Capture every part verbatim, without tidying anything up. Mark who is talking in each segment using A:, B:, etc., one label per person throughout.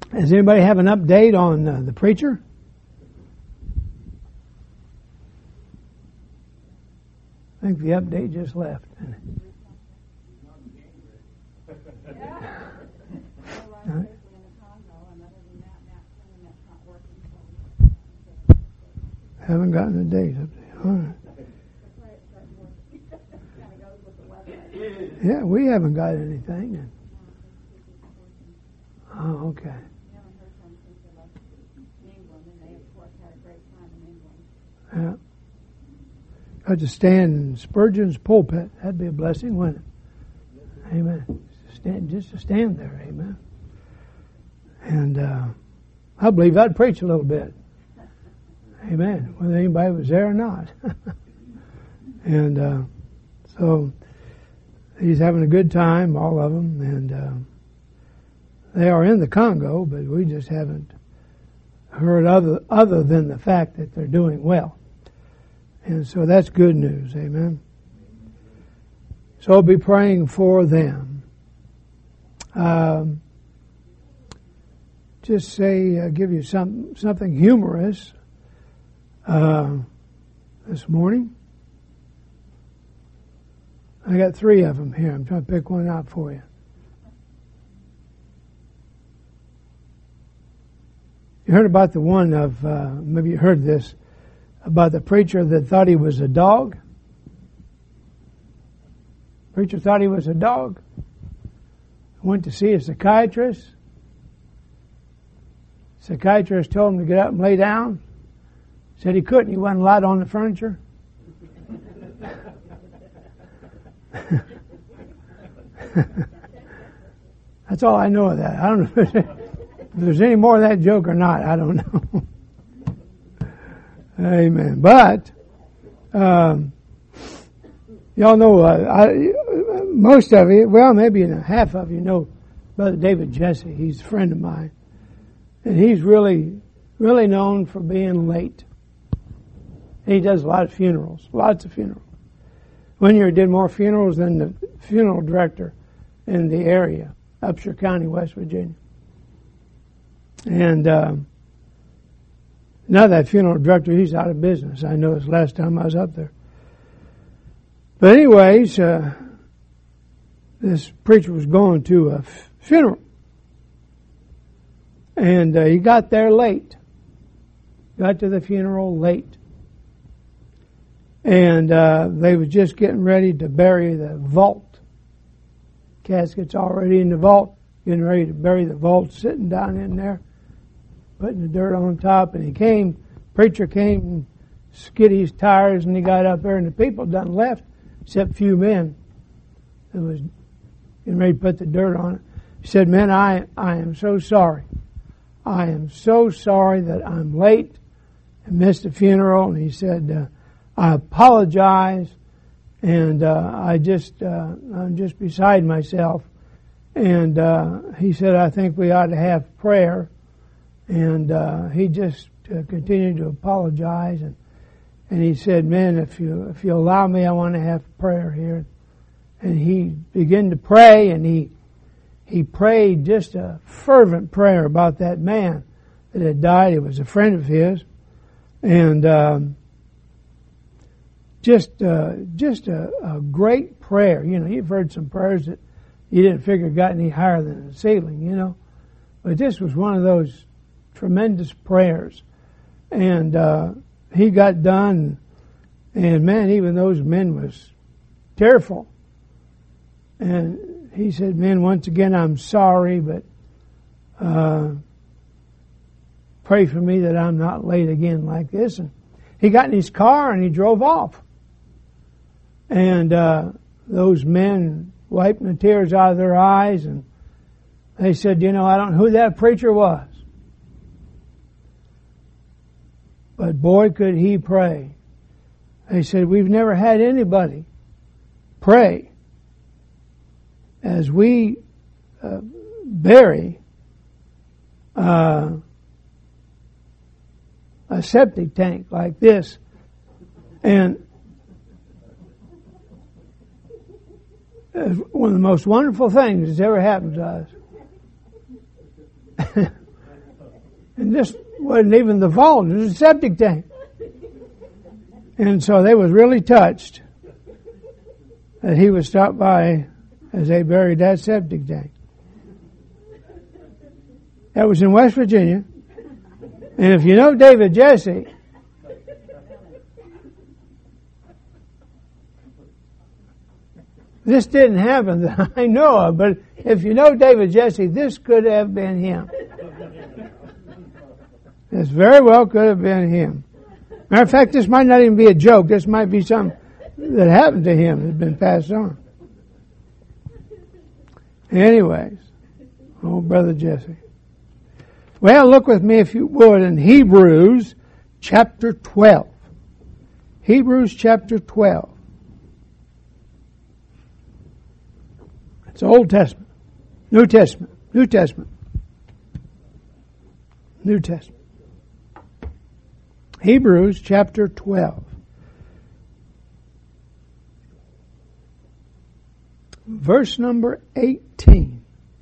A: Does anybody have an update on uh, the preacher? I think the update just left. Uh, haven't gotten a date update. All right. Yeah, we haven't got anything. Oh, okay. Yeah. Got to stand in Spurgeon's pulpit. That'd be a blessing, wouldn't it? Amen. Stand, just to stand there. Amen. And uh, I believe I'd preach a little bit. Amen. Whether anybody was there or not. And uh, so he's having a good time, all of them. And uh, they are in the Congo, but we just haven't heard other other than the fact that they're doing well. And so that's good news. Amen. So I'll be praying for them. Um, just say, uh, give you some something humorous uh, this morning. I got three of them here. I'm trying to pick one out for you. You heard about the one of, uh, maybe you heard this, about the preacher that thought he was a dog. Preacher thought he was a dog. Went to see a psychiatrist. Psychiatrist told him to get up and lay down. Said he couldn't. He wasn't light on the furniture. That's all I know of that. I don't know if there's any more of that joke or not. I don't know. Amen. But um, y'all know, uh, I, most of you, well, maybe half of you know Brother David Jesse. He's a friend of mine. And he's really, really known for being late. He does a lot of funerals, lots of funerals. One year he did more funerals than the funeral director in the area, Upshur County, West Virginia. And um, now that funeral director, he's out of business. I know it's last time I was up there. But anyways, uh, this preacher was going to a f- funeral. And uh, he got there late. Got to the funeral late. And uh, they were just getting ready to bury the vault. Casket's already in the vault. Getting ready to bury the vault, sitting down in there, putting the dirt on top. And he came, preacher came and skid his tires, and he got up there, and the people done left, except a few men that was getting ready to put the dirt on it. He said, "Men, I, I am so sorry. I am so sorry that I'm late and missed the funeral." And he said, uh, "I apologize, and uh, I just, uh, I'm just beside myself." And uh, he said, "I think we ought to have prayer." And uh, he just uh, continued to apologize, and and he said, "Man, if you if you allow me, I want to have prayer here." And he began to pray, and he he prayed just a fervent prayer about that man that had died. It was a friend of his, and um, just uh, just a, a great prayer. You know, you've heard some prayers that you didn't figure got any higher than the ceiling, you know, but this was one of those tremendous prayers. And uh, he got done, and man, even those men was tearful. And he said, "Man, once again, I'm sorry, but uh, pray for me that I'm not late again like this." And he got in his car and he drove off. And uh, those men wiping the tears out of their eyes, and they said, "You know, I don't know who that preacher was, but boy, could he pray." They said, "We've never had anybody pray as we uh, bury uh, a septic tank like this." And it's one of the most wonderful things that's ever happened to us. And this wasn't even the vault, it was a septic tank. And so they was really touched that he would stop by as they buried that septic tank. That was in West Virginia. And if you know David Jesse, this didn't happen that I know of, but if you know David Jesse, this could have been him. This very well could have been him. Matter of fact, this might not even be a joke. This might be something that happened to him that's been passed on. Anyways, oh, Brother Jesse. Well, look with me, if you would, in Hebrews chapter twelve. Hebrews chapter twelve. It's Old Testament. New Testament. New Testament. New Testament. Hebrews chapter twelve. Verse number eighteen.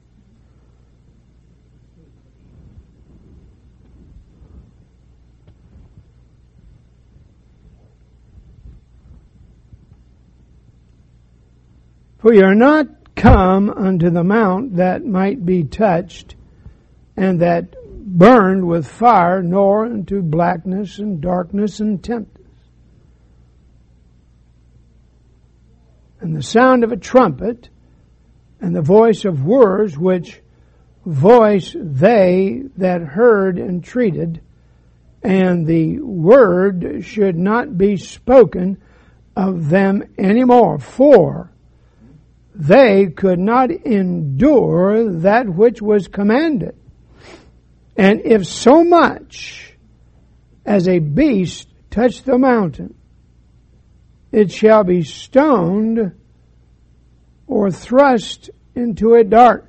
A: For ye are not come unto the mount that might be touched, and that burned with fire, nor into blackness and darkness and tempest, and the sound of a trumpet, and the voice of words, which voice they that heard entreated, and the word should not be spoken of them any more, for they could not endure that which was commanded. And if so much as a beast touch the mountain, it shall be stoned or thrust into a dart.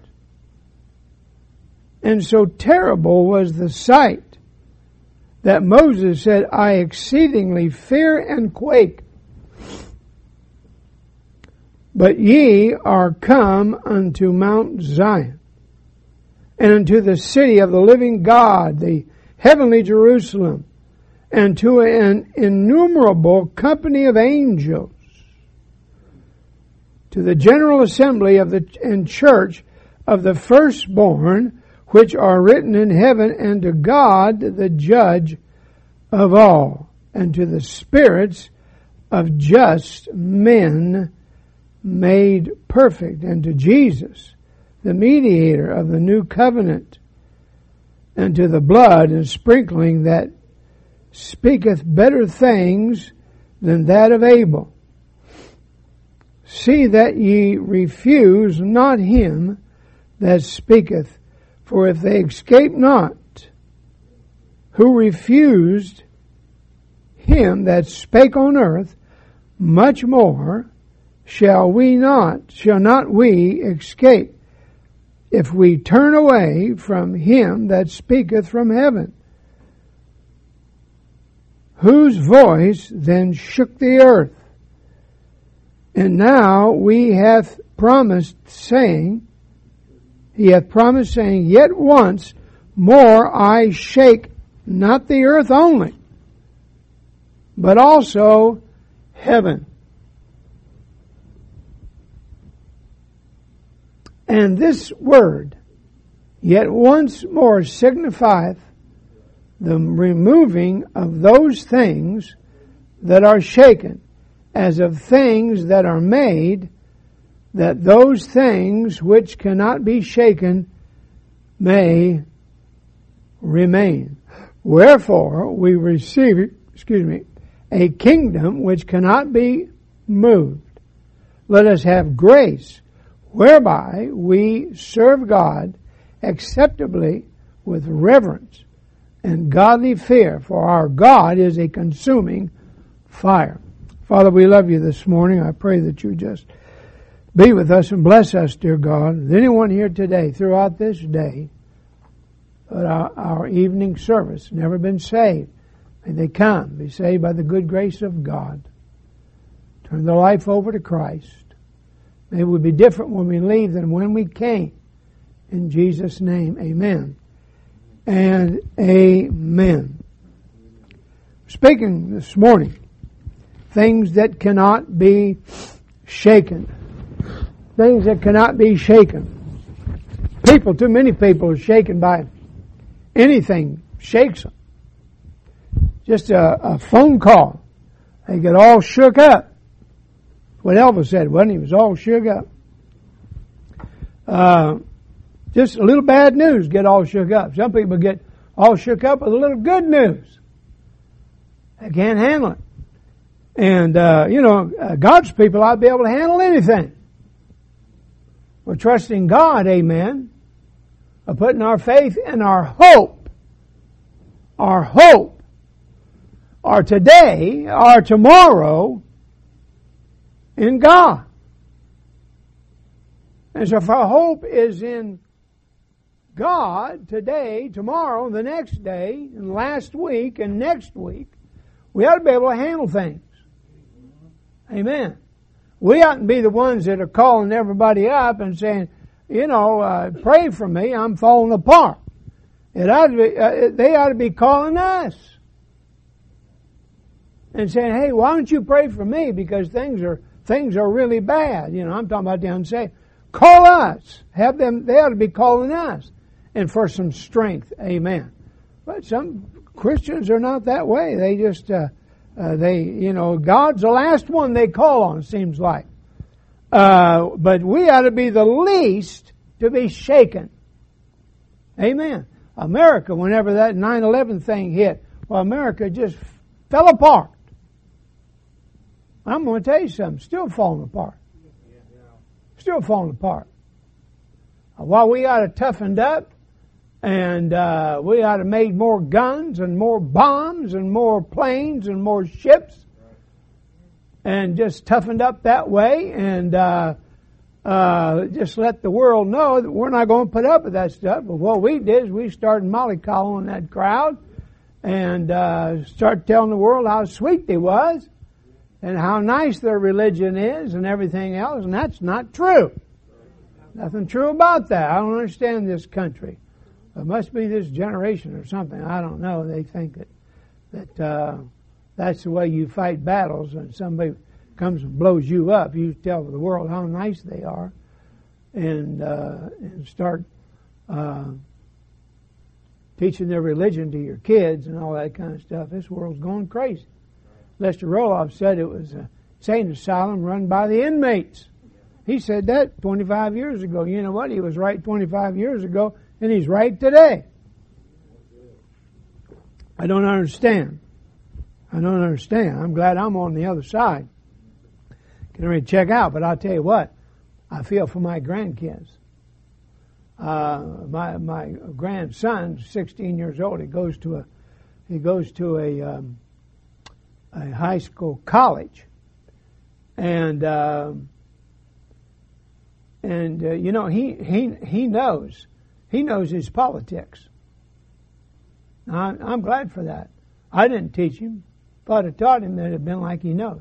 A: And so terrible was the sight that Moses said, I exceedingly fear and quake. But ye are come unto Mount Zion, and unto the city of the living God, the heavenly Jerusalem, and to an innumerable company of angels, to the general assembly of the and church of the firstborn, which are written in heaven, and to God, the judge of all, and to the spirits of just men made perfect, and to Jesus, the mediator of the new covenant, and to the blood and sprinkling that speaketh better things than that of Abel. See that ye refuse not him that speaketh, for if they escape not, who refused him that spake on earth, much more shall we not, shall not we escape, if we turn away from him that speaketh from heaven, whose voice then shook the earth. And now we hath promised, saying, he hath promised, saying, yet once more I shake not the earth only, but also heaven. And this word, yet once more, signifieth the removing of those things that are shaken, as of things that are made, that those things which cannot be shaken may remain. Wherefore we receive, excuse me, a kingdom which cannot be moved. Let us have grace, whereby we serve God acceptably with reverence and godly fear, for our God is a consuming fire. Father, we love you this morning. I pray that you just be with us and bless us, dear God. Is anyone here today, throughout this day, but our, our evening service, never been saved, may they come, be saved by the good grace of God. Turn their life over to Christ. May we be different when we leave than when we came. In Jesus' name, amen and amen. Speaking this morning, things that cannot be shaken. Things that cannot be shaken. People, too many people are shaken by anything shakes them. Just a, a phone call. They get all shook up. What Elvis said, wasn't he? He was all shook up. Uh, just a little bad news get all shook up. Some people get all shook up with a little good news. They can't handle it. And, uh, you know, uh, God's people ought to be able to handle anything. We're trusting God, amen. We're putting our faith and our hope, our hope, our today, our tomorrow in God. And so if our hope is in God today, tomorrow, the next day, and last week, and next week, we ought to be able to handle things. Amen. We oughtn't be the ones that are calling everybody up and saying, you know, uh, pray for me, I'm falling apart. It ought to be, uh, they ought to be calling us and saying, hey, why don't you pray for me because things are things are really bad. You know, I'm talking about the unsaved. Call us. Have them. They ought to be calling us and for some strength. Amen. But some Christians are not that way. They just, uh, uh, they, you know, God's the last one they call on, it seems like. Uh, but we ought to be the least to be shaken. Amen. America, whenever that nine eleven thing hit, well, America just fell apart. I'm going to tell you something, still falling apart. Still falling apart. While we ought to toughened up, and uh, we ought to made more guns and more bombs and more planes and more ships, and just toughened up that way, and uh, uh, just let the world know that we're not going to put up with that stuff. But what we did is we started mollycoddling that crowd, and uh, started telling the world how sweet they was, and how nice their religion is, and everything else, and that's not true. Nothing true about that. I don't understand this country. It must be this generation or something. I don't know. They think that that uh, that's the way you fight battles. And somebody comes and blows you up, you tell the world how nice they are, and uh, and start uh, teaching their religion to your kids and all that kind of stuff. This world's going crazy. Lester Roloff said it was a insane asylum run by the inmates. He said that twenty-five years ago. You know what? He was right twenty-five years ago, and he's right today. I don't understand. I don't understand. I'm glad I'm on the other side. Can really check out, but I'll tell you what, I feel for my grandkids. Uh, my my grandson, sixteen years old, he goes to a he goes to a um, a high school college, and uh, and uh, you know he he he knows he knows his politics. Now, I'm glad for that. I didn't teach him. If I'd have taught him, that'd have been like he knows.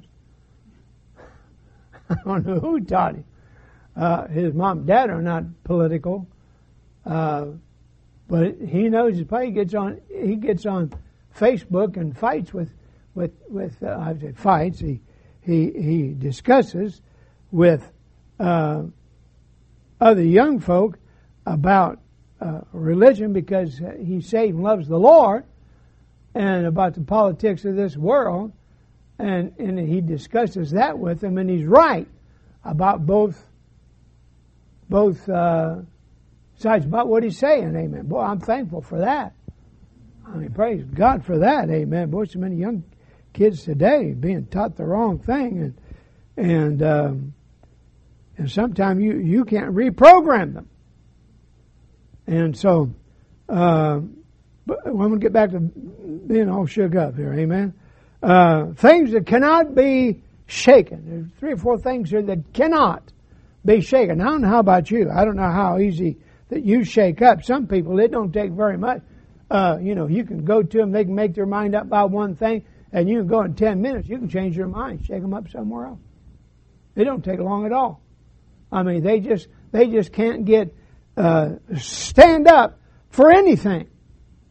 A: I don't know who taught him. Uh, his mom and dad are not political, uh, but he knows his play. He gets on he gets on Facebook and fights with. With with uh, I say fights, he he he discusses with uh, other young folk about uh, religion because he's saved and loves the Lord, and about the politics of this world, and and he discusses that with them, and he's right about both both uh, sides about what he's saying. Amen. Boy, I'm thankful for that. I mean, praise God for that. Amen. Boy, so many young kids today being taught the wrong thing, and and um, and sometimes you, you can't reprogram them. And so, uh, but I'm going to get back to being all shook up here. Amen. Uh, things that cannot be shaken. There's three or four things here that cannot be shaken. I don't know how about you. I don't know how easy that you shake up. Some people, it don't take very much. Uh, you know, you can go to them, they can make their mind up about one thing, and you can go in ten minutes, you can change your mind, shake them up somewhere else. It don't take long at all. I mean, they just they just can't get uh, stand up for anything.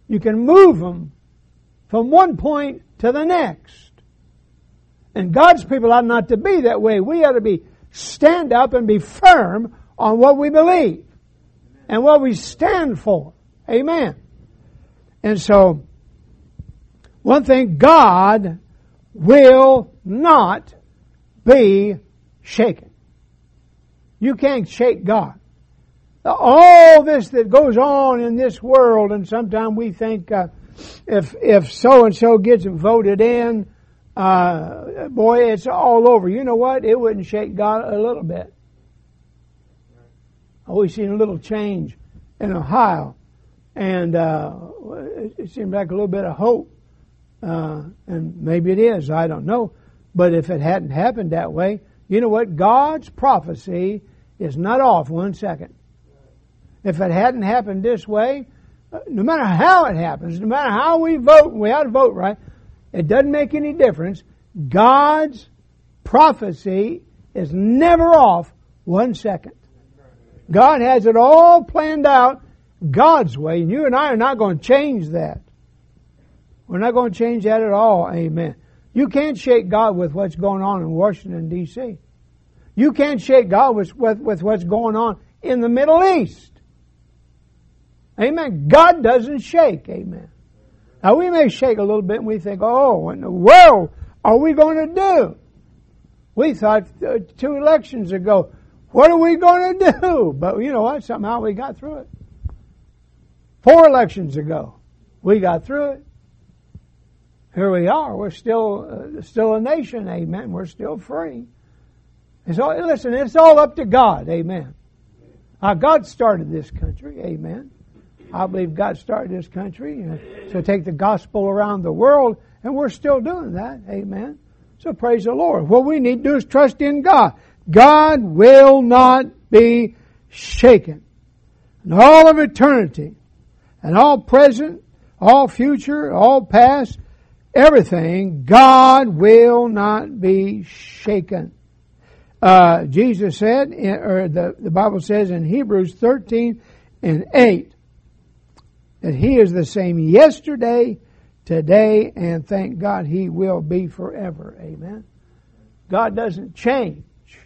A: You can move them from one point to the next. And God's people ought not to be that way. We ought to be stand up and be firm on what we believe and what we stand for. Amen. And so, one thing, God will not be shaken. You can't shake God. All this that goes on in this world, and sometimes we think uh, if if so and so gets voted in, uh, boy, it's all over. You know what? It wouldn't shake God a little bit. We've seen a little change in Ohio, and uh, it, it seemed like a little bit of hope. Uh, and maybe it is, I don't know. But if it hadn't happened that way, you know what? God's prophecy is not off one second. If it hadn't happened this way, no matter how it happens, no matter how we vote, we ought to vote right, it doesn't make any difference. God's prophecy is never off one second. God has it all planned out God's way, and you and I are not going to change that. We're not going to change that at all. Amen. You can't shake God with what's going on in Washington, D C You can't shake God with, with, with what's going on in the Middle East. Amen. God doesn't shake. Amen. Now we may shake a little bit and we think, oh, what in the world are we going to do? We thought uh, two elections ago, what are we going to do? But you know what? Somehow we got through it. Four elections ago, we got through it. Here we are. We're still uh, still a nation. Amen. We're still free. It's all, listen, it's all up to God. Amen. Uh, God started this country. Amen. I believe God started this country uh, to take the gospel around the world, and we're still doing that. Amen. So praise the Lord. What we need to do is trust in God. God will not be shaken. In all of eternity, and all present, all future, all past, everything, God will not be shaken. Uh, Jesus said, or the, the Bible says in Hebrews thirteen and eight, that He is the same yesterday, today, and thank God He will be forever. Amen. God doesn't change.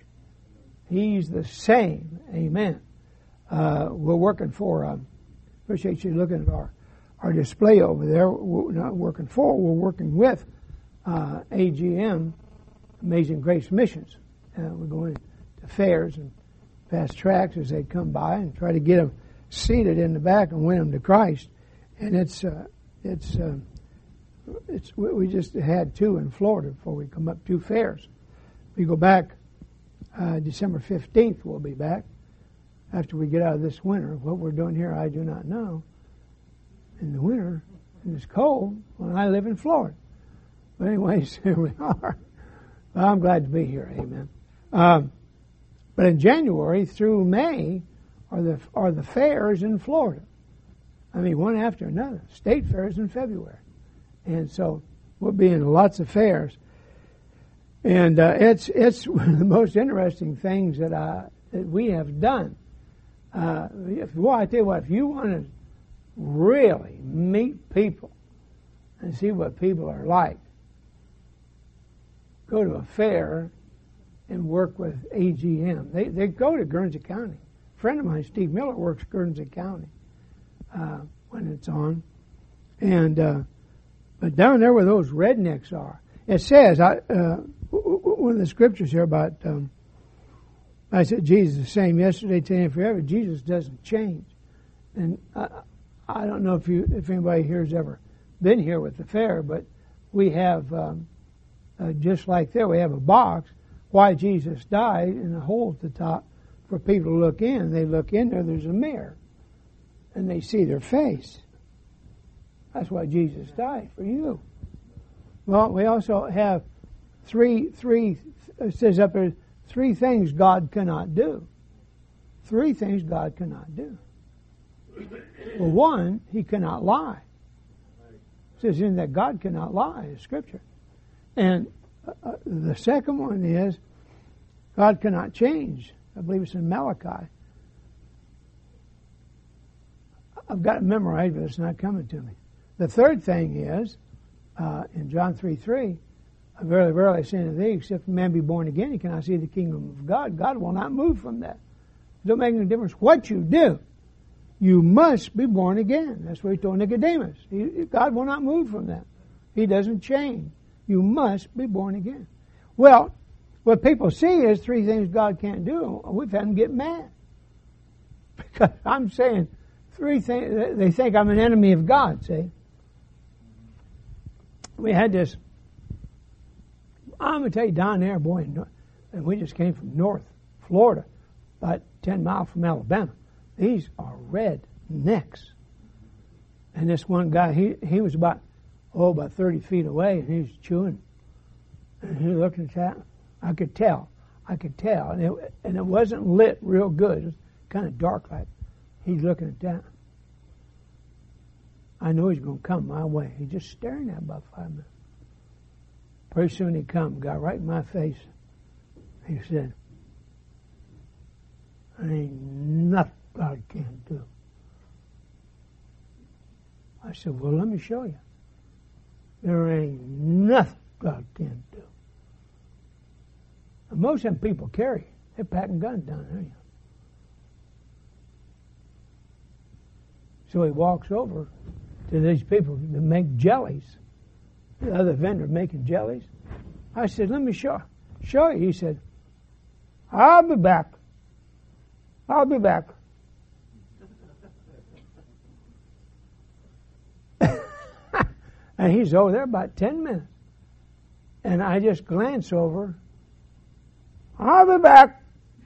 A: He's the same. Amen. Uh, we're working for, um, appreciate you looking at our, our display over there. We're not working for, we're working with uh, A G M, Amazing Grace Missions. Uh, we're going to fairs and fast tracks as they come by and try to get them seated in the back and win them to Christ. And it's uh, it's uh, it's we just had two in Florida before we come up, two fairs. We go back uh, December fifteenth. We'll be back after we get out of this winter. What we're doing here, I do not know. In the winter, and it's cold when I live in Florida. But anyways, here we are. Well, I'm glad to be here. Amen. Um, but in January through May are the are the fairs in Florida. I mean, one after another. State fairs in February. And so we'll be in lots of fairs. And uh, it's it's one of the most interesting things that I, that we have done. Uh, if, well, I tell you what, if you want to really meet people and see what people are like, go to a fair and work with A G M. They they go to Guernsey County. A friend of mine, Steve Miller, works Guernsey County uh, when it's on. And uh, but down there where those rednecks are, it says, I uh, one of the scriptures here about, um, I said Jesus is the same yesterday, today, and forever. Jesus doesn't change. And I, I don't know if you if anybody here has ever been here with the fair, but we have, um, uh, just like there, we have a box, why Jesus died, and a hole at the top for people to look in. They look in there, there's a mirror, and they see their face. That's why Jesus died, for you. Well, we also have three, three, it says up there, three things God cannot do. Three things God cannot do. Well, one, He cannot lie. It says in that God cannot lie, in Scripture. And uh, the second one is God cannot change. I believe it's in Malachi. I've got it memorized, but it's not coming to me. The third thing is, uh, in John three three, verily, verily I say unto thee, except a man be born again, he cannot see the kingdom of God. God will not move from that. It don't make any difference what you do. You must be born again. That's what he told Nicodemus. He, God will not move from that. He doesn't change. You must be born again. Well, what people see is three things God can't do. We've had them get mad. Because I'm saying three things. They think I'm an enemy of God, see. We had this, I'm going to tell you, down there, boy, and we just came from North Florida, about ten miles from Alabama. These are red necks. And this one guy, he he was about, oh, about thirty feet away, and he was chewing. And he looked at that. I could tell. I could tell. And it, and it wasn't lit real good. It was kind of dark like. He's looking at that. I know he's going to come my way. He's just staring at me about five minutes. Pretty soon he come, got right in my face. He said, there ain't nothing God can't do. I said, well, let me show you. There ain't nothing God can't do. And most of them people carry. They're packing guns down there. So he walks over to these people that make jellies. The other vendor making jellies. I said, let me show, show you. He said, I'll be back. I'll be back. And he's over there about ten minutes. And I just glance over. I'll be back.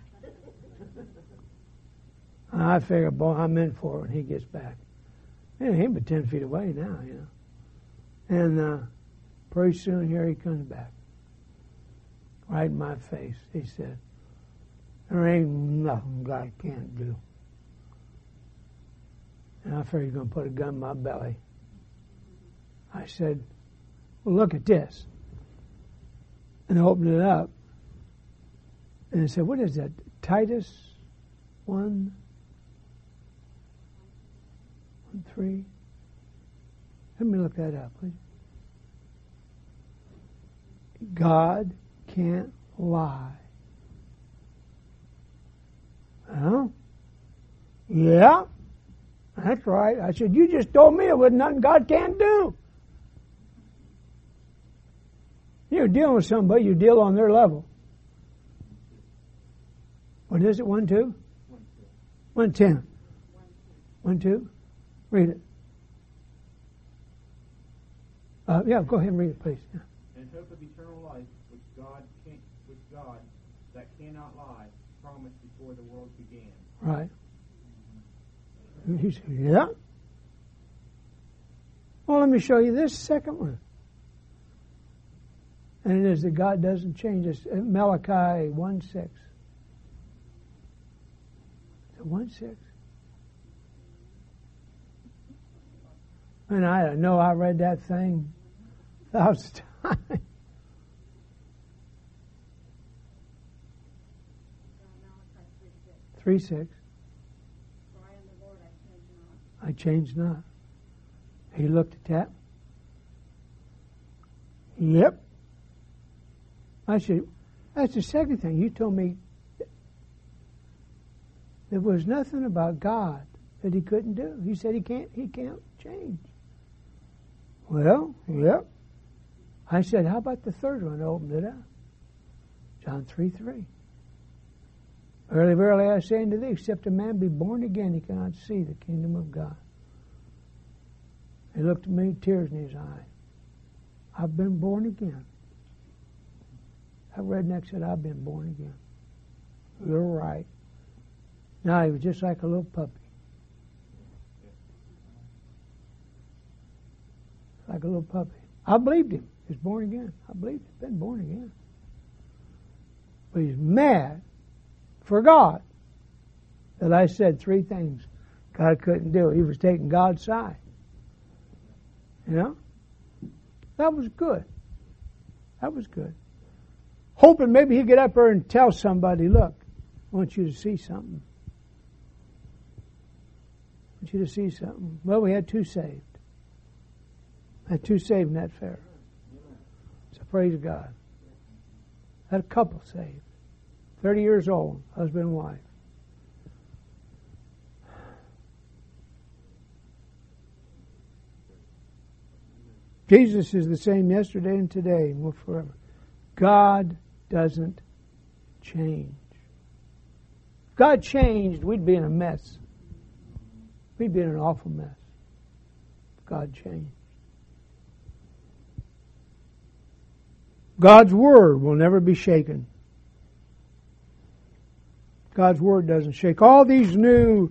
A: And I figure, boy, I'm in for it when he gets back. Yeah, he'll be ten feet away now, you know. And uh, pretty soon here he comes back. Right in my face. He said, there ain't nothing God can't do. And I figured he's going to put a gun in my belly. I said, well, look at this. And I opened it up. And I said, what is that? Titus one, one, three. Let me look that up, please. God can't lie. Huh? Yeah, that's right. I said, you just told me there was nothing God can't do. You're dealing with somebody, you deal on their level. What is it, one, two? One, ten. One, two? Read it. Uh, yeah, go ahead and read it, please. Yeah.
B: And hope of eternal life, which God can, which God that cannot lie, promised before the world began.
A: Right. He said, yeah. Well, let me show you this second one. And it is that God doesn't change. It's Malachi one six. one six. And I know I read that thing a thousand times. Three six.
C: For I am the Lord, I change not.
A: I change not. He looked at that. Yep. I said, that's the second thing. You told me there was nothing about God that he couldn't do. He said he can't he can't change. Well, yep. I said, how about the third one? I opened it up. John three three. Verily, verily, I say unto thee, except a man be born again, he cannot see the kingdom of God. He looked at me, tears in his eyes. I've been born again. That redneck said, I've been born again. You're right. Now he was just like a little puppy. Like a little puppy. I believed him. He's born again. I believed him. Been born again. But he's mad for God that I said three things God couldn't do. He was taking God's side. You know? That was good. That was good. Hoping maybe he'd get up there and tell somebody, look, I want you to see something. I want you to see something. Well, we had two saved. Had two saved in that fair. So praise God. Had a couple saved. Thirty years old, husband and wife. Jesus is the same yesterday and today and will forever. God doesn't change. If God changed, we'd be in a mess. We'd be in an awful mess. If God changed. God's Word will never be shaken. God's Word doesn't shake. All these new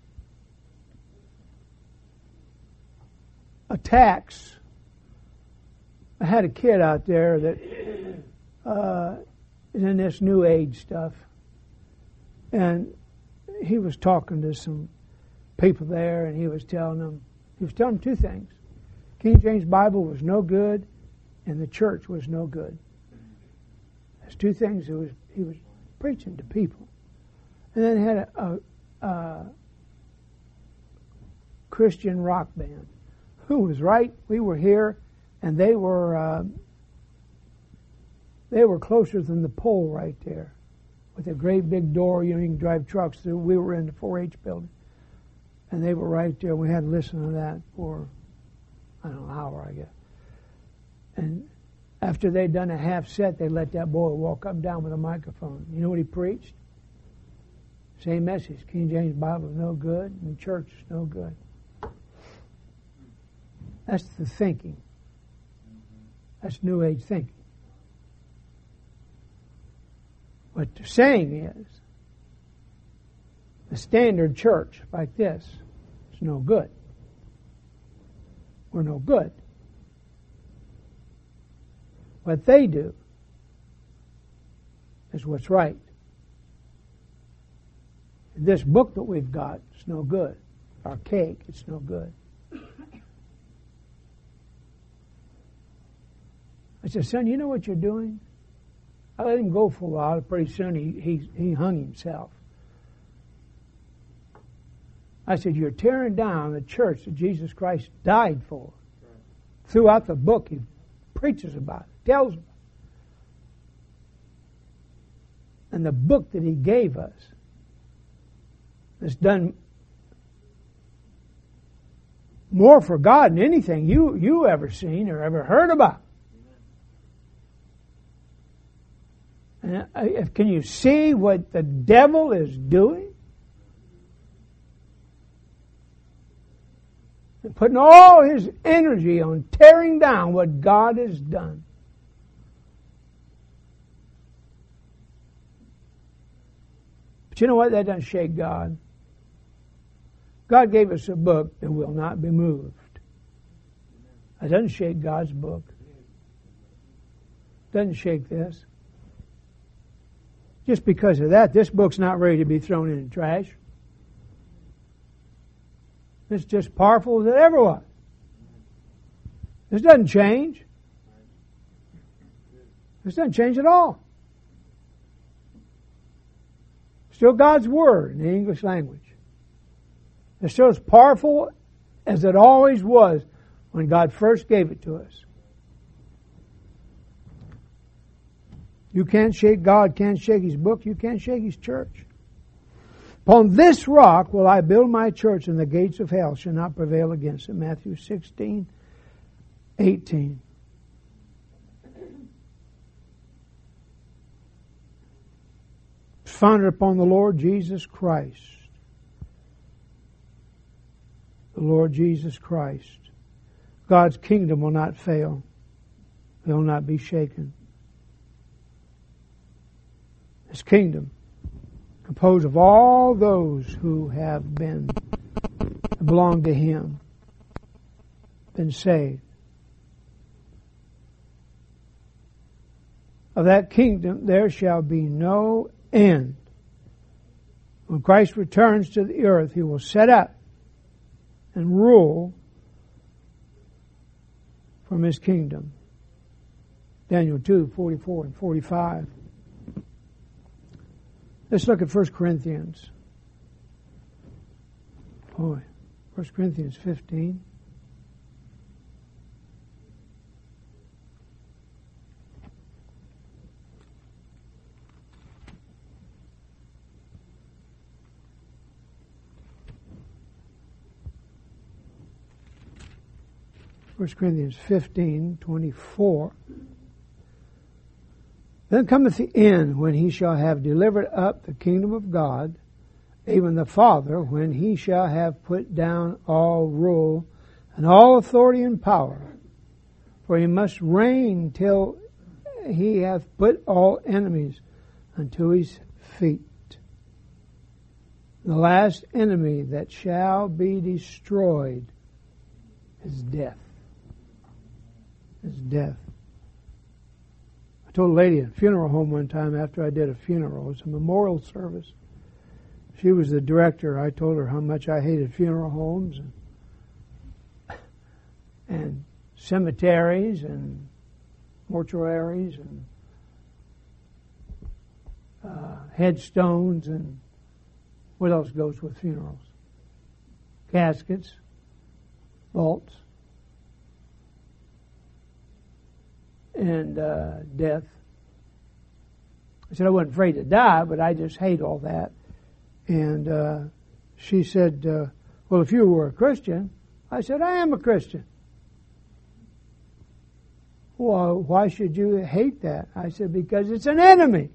A: attacks. I had a kid out there that uh, is in this New Age stuff. And he was talking to some people there, and he was telling them, he was telling them two things. King James Bible was no good, and the church was no good. There's two things he was, he was preaching to people. And then he had a, a, a Christian rock band. Who was right? We were here. And they were uh, they were closer than the pole right there, with a great big door. You know, you can drive trucks through. We were in the four H building, and they were right there. We had to listen to that for I don't know an hour, I guess. And after they'd done a half set, they let that boy walk up and down with a microphone. You know what he preached? Same message. King James Bible is no good, and the church is no good. That's the thinking. That's New Age thinking. What they're saying is, the standard church like this is no good. We're no good. What they do is what's right. And this book that we've got is no good. Our cake, it's no good. I said, son, you know what you're doing? I let him go for a while. Pretty soon he, he, he hung himself. I said, you're tearing down the church that Jesus Christ died for. Throughout the book, he preaches about it, tells about it. And the book that he gave us has done more for God than anything you, you ever seen or ever heard about. And can you see what the devil is doing? And putting all his energy on tearing down what God has done. But you know what? That doesn't shake God. God gave us a book that will not be moved. That doesn't shake God's book. Doesn't shake this. Just because of that, this book's not ready to be thrown in the trash. It's just powerful as it ever was. This doesn't change. This doesn't change at all. Still God's Word in the English language. It's still as powerful as it always was when God first gave it to us. You can't shake God, can't shake His book, you can't shake His church. Upon this rock will I build my church, and the gates of hell shall not prevail against it. Matthew sixteen, eighteen. It's founded upon the Lord Jesus Christ. The Lord Jesus Christ. God's kingdom will not fail. It will not be shaken. His kingdom, composed of all those who have been, belong to Him, been saved. Of that kingdom there shall be no end. When Christ returns to the earth, He will set up and rule from His kingdom. Daniel two, forty-four and forty-five. Let's look at First Corinthians. Boy, First Corinthians fifteen. First Corinthians fifteen, twenty-four. Then cometh the end, when he shall have delivered up the kingdom of God, even the Father, when he shall have put down all rule and all authority and power. For he must reign till he hath put all enemies unto his feet. The last enemy that shall be destroyed is death. Is death. I told a lady at a funeral home one time after I did a funeral, it was a memorial service. She was the director. I told her how much I hated funeral homes and, and cemeteries and mortuaries and uh, headstones and what else goes with funerals? Caskets, vaults, and uh, death. I said I wasn't afraid to die, but I just hate all that. And uh, she said, uh, well, if you were a Christian, I said, I am a Christian. Well, why should you hate that? I said, because it's an enemy.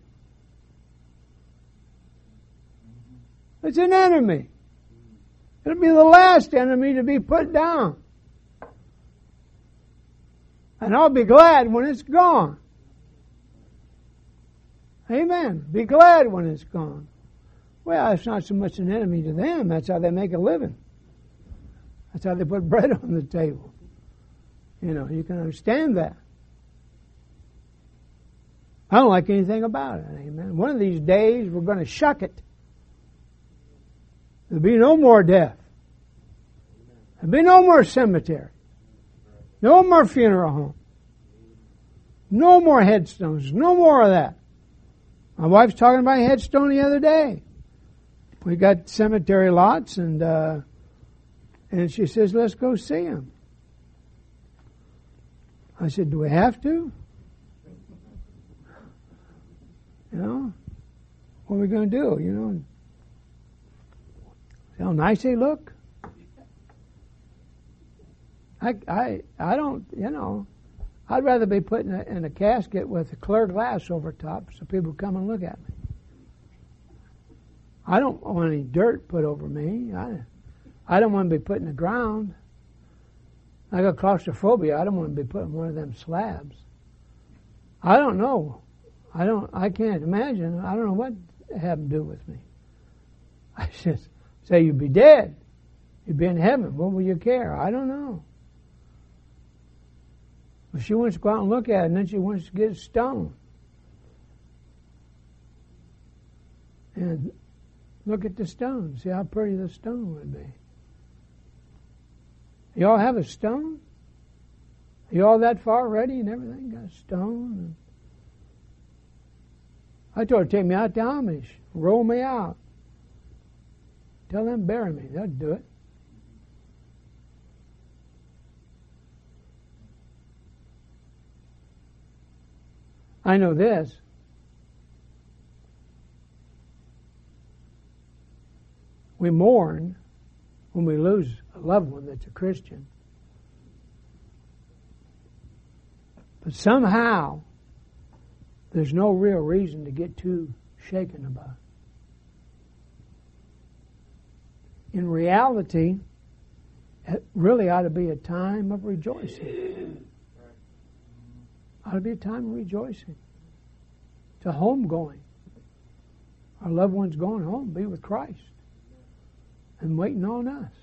A: It's an enemy. It'll be the last enemy to be put down. And I'll be glad when it's gone. Amen. Be glad when it's gone. Well, it's not so much an enemy to them. That's how they make a living. That's how they put bread on the table. You know, you can understand that. I don't like anything about it. Amen. One of these days, we're going to shuck it. There'll be no more death. There'll be no more cemetery. No more funeral home. No more headstones. No more of that. My wife's talking about a headstone the other day. We got cemetery lots, and uh, and she says, let's go see them. I said, do we have to? You know? What are we going to do? You know? See how nice they look? I, I, I don't, you know, I'd rather be put in a, in a casket with a clear glass over top so people come and look at me. I don't want any dirt put over me. I, I don't want to be put in the ground. I got claustrophobia. I don't want to be put in one of them slabs. I don't know. I don't. I can't imagine. I don't know what it had to do with me. I just say you'd be dead. You'd be in heaven. What will you care? I don't know. But she wants to go out and look at it, and then she wants to get a stone. And look at the stone. See how pretty the stone would be. You all have a stone? You all that far ready and everything? Got a stone? And I told her to take me out to Amish. Roll me out. Tell them to bury me. They'll do it. I know this. We mourn when we lose a loved one that's a Christian. But somehow, there's no real reason to get too shaken about it. In reality, it really ought to be a time of rejoicing. Ought to be a time of rejoicing. It's a home going. Our loved one's going home, be with Christ, and waiting on us.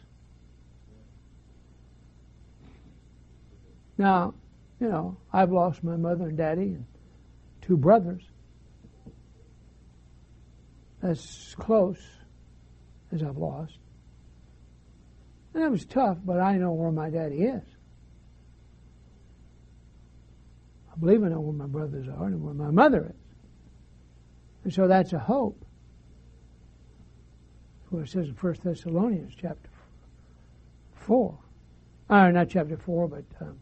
A: Now, you know, I've lost my mother and daddy and two brothers. That's close as I've lost. And that was tough, but I know where my daddy is. I believe I know where my brothers are and where my mother is. And so that's a hope. That's what it says in First Thessalonians chapter four. Uh, not chapter four, but um,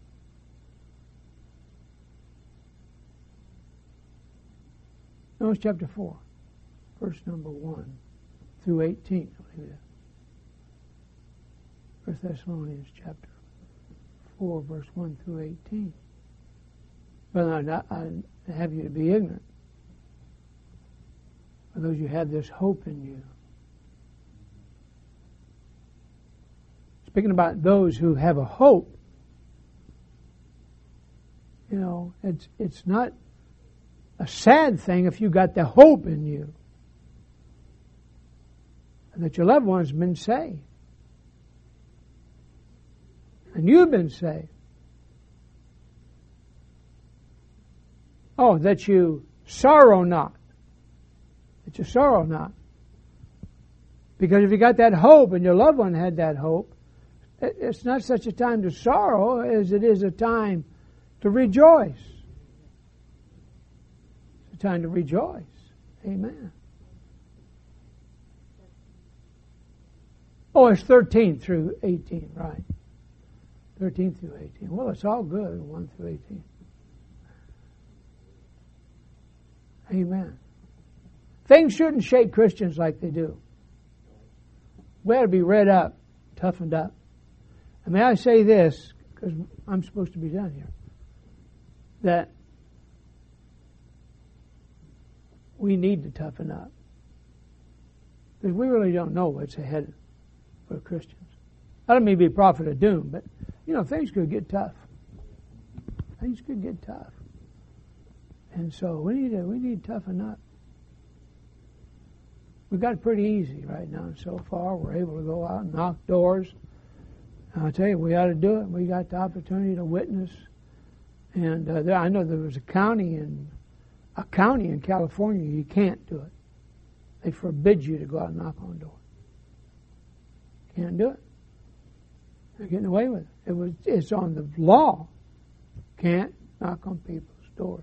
A: no, it's chapter four. Verse number one through eighteen. I believe it is. First Thessalonians chapter four, verse one through eighteen. But I, not, I have you to be ignorant. For those who have this hope in you. Speaking about those who have a hope, you know, it's it's not a sad thing if you got the hope in you and that your loved one's been saved and you've been saved. Oh, that you sorrow not. That you sorrow not. Because if you got that hope and your loved one had that hope, it's not such a time to sorrow as it is a time to rejoice. It's a time to rejoice. Amen. Oh, it's thirteen through eighteen, right. thirteen through eighteen. Well, it's all good, one through eighteen. Amen. Things shouldn't shake Christians like they do. We ought to be read up, toughened up. And may I say this, because I'm supposed to be done here, that we need to toughen up. Because we really don't know what's ahead for Christians. I don't mean to be a prophet of doom, but, you know, things could get tough. Things could get tough. And so we need to, we need to toughen up. We've got it pretty easy right now. So far, we're able to go out and knock doors. And I'll tell you, we ought to do it. We got the opportunity to witness. And uh, there, I know there was a county in a county in California you can't do it. They forbid you to go out and knock on doors. Can't do it. They're getting away with it. It was. It's on the law. Can't knock on people's doors.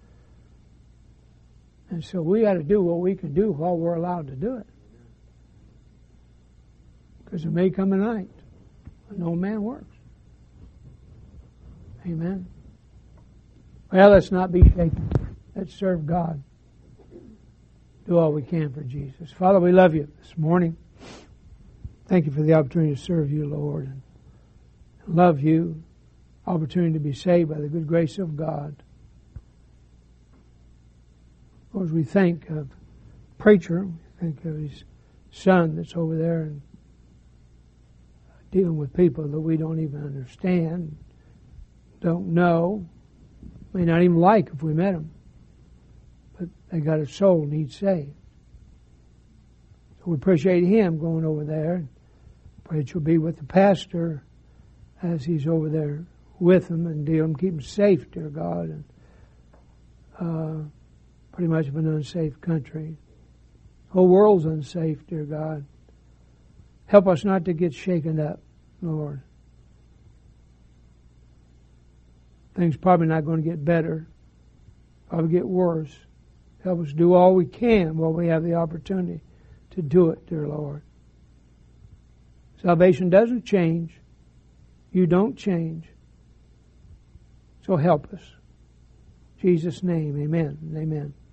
A: And so we got to do what we can do while we're allowed to do it. Because there may come a night when no man works. Amen. Well, let's not be shaken. Let's serve God. Do all we can for Jesus. Father, we love you this morning. Thank you for the opportunity to serve you, Lord, and love you. Opportunity to be saved by the good grace of God. As we think of preacher, we think of his son that's over there and dealing with people that we don't even understand, don't know, may not even like if we met them, but they got a soul needs saved. So we appreciate him going over there. Pray that you'll be with the pastor as he's over there with them and deal them, keep them safe, dear God, and uh, pretty much of an unsafe country. The whole world's unsafe, dear God. Help us not to get shaken up, Lord. Things probably not going to get better. Probably get worse. Help us do all we can while we have the opportunity to do it, dear Lord. Salvation doesn't change. You don't change. So help us. In Jesus' name, amen and amen.